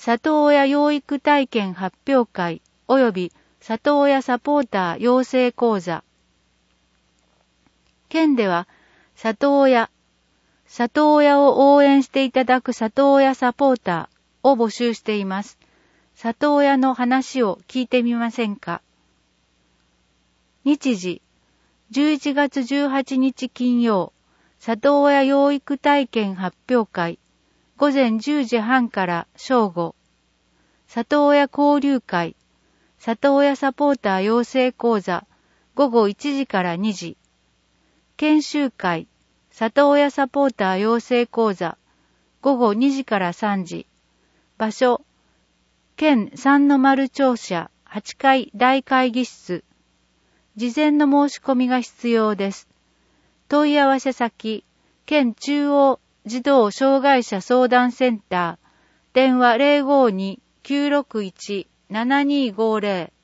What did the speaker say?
里親養育体験発表会及び里親サポーター養成講座。県では里親を応援していただく里親サポーターを募集しています。里親の話を聞いてみませんか？日時、11月18日金曜、里親養育体験発表会、午前10時半から正午。里親交流会、里親サポーター養成講座、午後1時から2時。研修会、里親サポーター養成講座、午後2時から3時。場所、県三の丸庁舎8階大会議室。事前の申し込みが必要です。問い合わせ先、県中央児童障害者相談センター、電話 052-961-7250